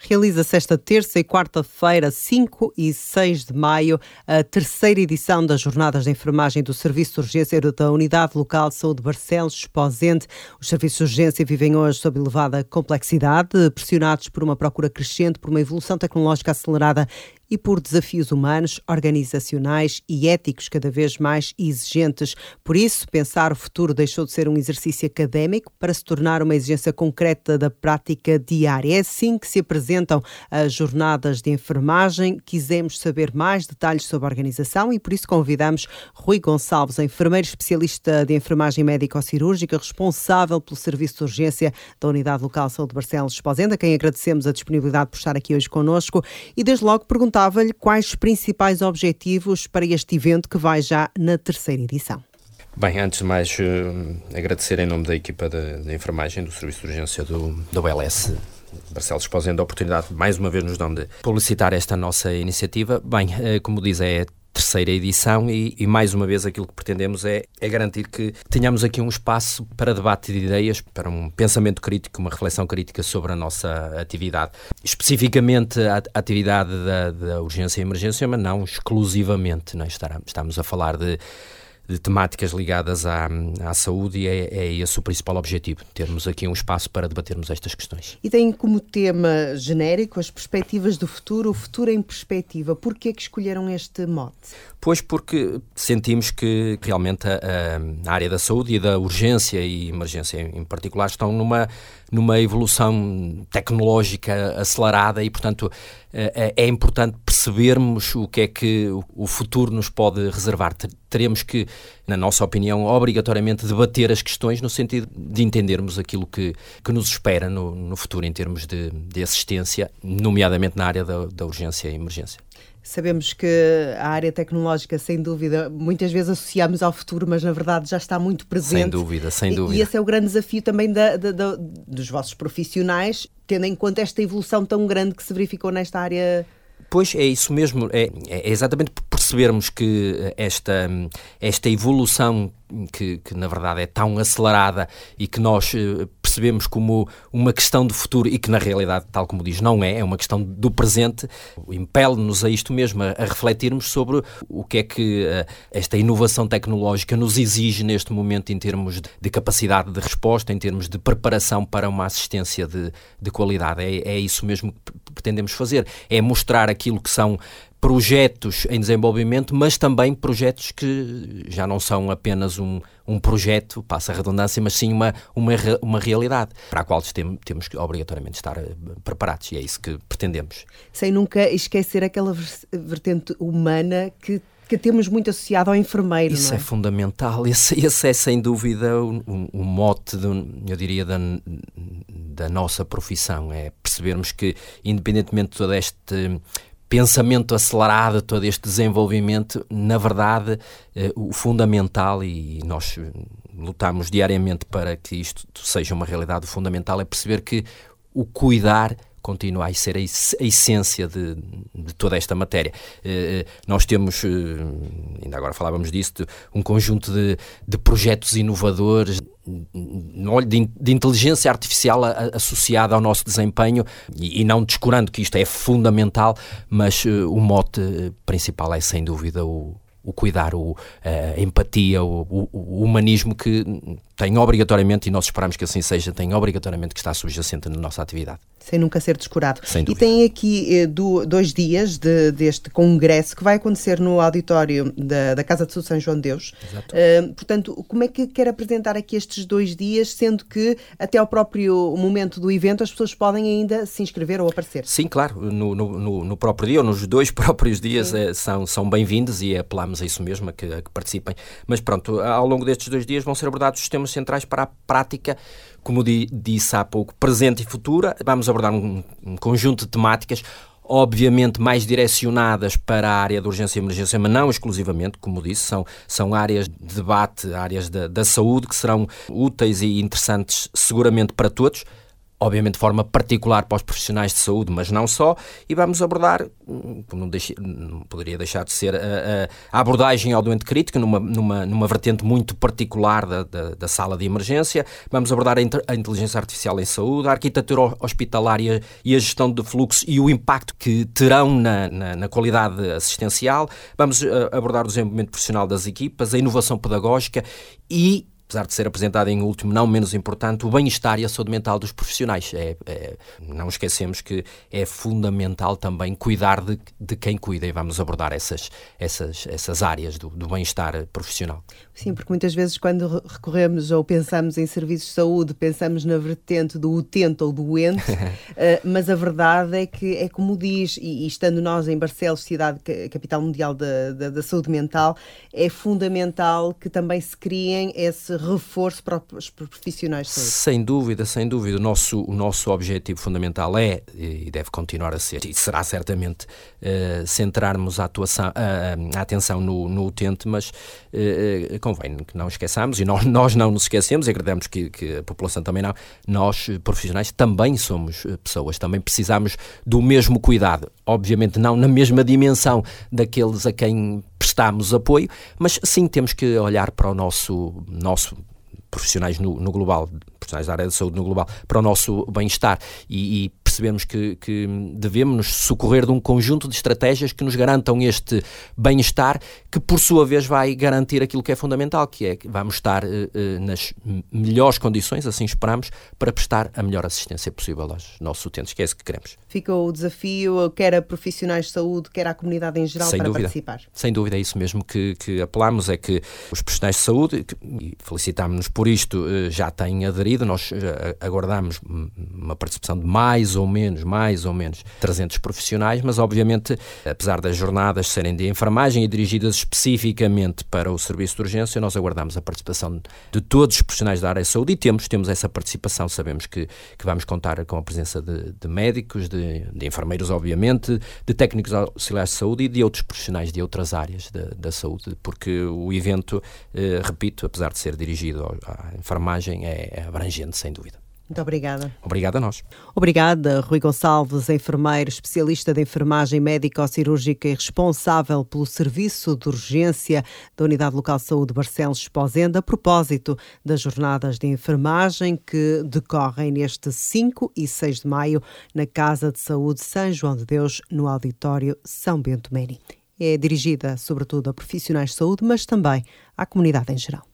realiza-se esta terça e quarta-feira, 5 e 6 de maio, a terceira edição das Jornadas de Enfermagem do Serviço de Urgência da Unidade Local de Saúde de Barcelos, Esposende. Os serviços de urgência vivem hoje sob elevada complexidade, pressionados por uma procura crescente, por uma evolução tecnológica acelerada e por desafios humanos, organizacionais e éticos cada vez mais exigentes. Por isso, pensar o futuro deixou de ser um exercício académico para se tornar uma exigência concreta da prática diária. É assim que se apresentam as jornadas de enfermagem. Quisemos saber mais detalhes sobre a organização e por isso convidamos Rui Gonçalves, enfermeiro especialista de enfermagem médico-cirúrgica, responsável pelo serviço de urgência da Unidade Local de Saúde de Barcelos, Esposende, a quem agradecemos a disponibilidade por estar aqui hoje connosco e desde logo perguntava-lhe quais os principais objetivos para este evento que vai já na terceira edição. Bem, antes de mais, agradecer em nome da equipa de enfermagem do Serviço de Urgência da ULS Barcelos Esposende a oportunidade, mais uma vez, nos dão de publicitar esta nossa iniciativa. Bem, como diz, é a terceira edição e mais uma vez aquilo que pretendemos é garantir que tenhamos aqui um espaço para debate de ideias, para um pensamento crítico, uma reflexão crítica sobre a nossa atividade. Especificamente a atividade da urgência e emergência, mas não exclusivamente. Não é? Estamos a falar de temáticas ligadas à saúde e é esse o principal objetivo, termos aqui um espaço para debatermos estas questões. E tem como tema genérico as perspectivas do futuro, o futuro em perspectiva. Porquê que escolheram este mote? Pois porque sentimos que realmente a área da saúde e da urgência e emergência em particular estão numa evolução tecnológica acelerada e, portanto, é importante percebermos o que é que o futuro nos pode reservar. Teremos que, na nossa opinião, obrigatoriamente debater as questões no sentido de entendermos aquilo que nos espera no futuro em termos de assistência, nomeadamente na área da urgência e emergência. Sabemos que a área tecnológica, sem dúvida, muitas vezes associamos ao futuro, mas na verdade já está muito presente. Sem dúvida. E esse é o grande desafio também dos vossos profissionais, tendo em conta esta evolução tão grande que se verificou nesta área. Pois é isso mesmo, é exatamente por percebermos que esta evolução que na verdade é tão acelerada e que nós percebemos como uma questão do futuro e que na realidade, tal como diz, não é uma questão do presente, impele-nos a isto mesmo, a refletirmos sobre o que é que esta inovação tecnológica nos exige neste momento em termos de capacidade de resposta, em termos de preparação para uma assistência de qualidade. É isso mesmo que pretendemos fazer, é mostrar aquilo que são projetos em desenvolvimento, mas também projetos que já não são apenas um projeto, passa a redundância, mas sim uma realidade para a qual temos que obrigatoriamente estar preparados e é isso que pretendemos. Sem nunca esquecer aquela vertente humana que temos muito associado ao enfermeiro. Isso não é? É fundamental, esse é sem dúvida o mote, eu diria, da nossa profissão, é percebermos que independentemente de todo este pensamento acelerado, todo este desenvolvimento, na verdade, o fundamental, e nós lutamos diariamente para que isto seja uma realidade, o fundamental é perceber que o cuidar continua a ser a essência de toda esta matéria. Nós temos, ainda agora falávamos disso, um conjunto de projetos inovadores, de inteligência artificial associada ao nosso desempenho e não descurando que isto é fundamental, mas o mote principal é sem dúvida o cuidar, a empatia, o humanismo que tem obrigatoriamente, e nós esperamos que assim seja, tem obrigatoriamente que estar subjacente na nossa atividade. Sem nunca ser descurado. Sem dúvida. E tem aqui 2 dias deste congresso que vai acontecer no auditório da Casa de Saúde São João de Deus. Exato. Portanto, como é que quer apresentar aqui estes 2 dias, sendo que até ao próprio momento do evento as pessoas podem ainda se inscrever ou aparecer? Sim, claro. No próprio dia, ou nos 2 próprios dias, são bem-vindos e apelamos a isso mesmo, a que participem. Mas pronto, ao longo destes 2 dias vão ser abordados os temas centrais para a prática, como disse há pouco, presente e futura. Vamos abordar um conjunto de temáticas, obviamente mais direcionadas para a área de urgência e emergência, mas não exclusivamente, como disse, são áreas de debate, áreas da saúde que serão úteis e interessantes seguramente para todos. obviamente de forma particular para os profissionais de saúde, mas não só, e vamos abordar, não poderia deixar de ser, a abordagem ao doente crítico numa vertente muito particular da sala de emergência. Vamos abordar a inteligência artificial em saúde, a arquitetura hospitalária e a gestão de fluxo e o impacto que terão na qualidade assistencial. Vamos abordar o desenvolvimento profissional das equipas, a inovação pedagógica e, apesar de ser apresentado em último, não menos importante, o bem-estar e a saúde mental dos profissionais. Não esquecemos que é fundamental também cuidar de quem cuida, e vamos abordar essas áreas do bem-estar profissional. Sim, porque muitas vezes quando recorremos ou pensamos em serviços de saúde, pensamos na vertente do utente ou doente, mas a verdade é que, é como diz, e estando nós em Barcelos, cidade capital mundial da saúde mental, é fundamental que também se criem esse reforço para os profissionais de saúde. Sem dúvida, sem dúvida. O nosso objetivo fundamental é, e deve continuar a ser, e será certamente centrarmos a atenção no utente, mas convém que não esqueçamos, e nós não nos esquecemos, e acreditamos que a população também não, nós profissionais também somos pessoas, também precisamos do mesmo cuidado, obviamente não na mesma dimensão daqueles a quem prestamos apoio, mas sim temos que olhar para o nosso profissionais no global, profissionais da área da saúde no global, para o nosso bem-estar e percebemos que devemos nos socorrer de um conjunto de estratégias que nos garantam este bem-estar, que por sua vez vai garantir aquilo que é fundamental, que é que vamos estar nas melhores condições, assim esperamos, para prestar a melhor assistência possível aos nossos utentes, que é isso que queremos. Fica o desafio, quer a profissionais de saúde, quer a comunidade em geral, sem para dúvida, participar. Sem dúvida, é isso mesmo que apelamos, é que os profissionais de saúde, e felicitámos-nos por isto, já têm aderido. Nós aguardamos uma participação de mais ou menos 300 profissionais, mas obviamente, apesar das jornadas serem de enfermagem e dirigidas especificamente para o serviço de urgência, nós aguardamos a participação de todos os profissionais da área de saúde e temos essa participação. Sabemos que vamos contar com a presença de médicos, de enfermeiros, obviamente, de técnicos auxiliares de saúde e de outros profissionais de outras áreas da saúde, porque o evento, repito, apesar de ser dirigido à enfermagem, é abrangente, sem dúvida. Muito obrigada. Obrigado a nós. Obrigada, Rui Gonçalves, enfermeiro, especialista de enfermagem médico-cirúrgica e responsável pelo serviço de urgência da Unidade Local de Saúde Barcelos Esposende, a propósito das jornadas de enfermagem que decorrem neste 5 e 6 de maio na Casa de Saúde São João de Deus, no Auditório São Bento Meri. É dirigida, sobretudo, a profissionais de saúde, mas também à comunidade em geral.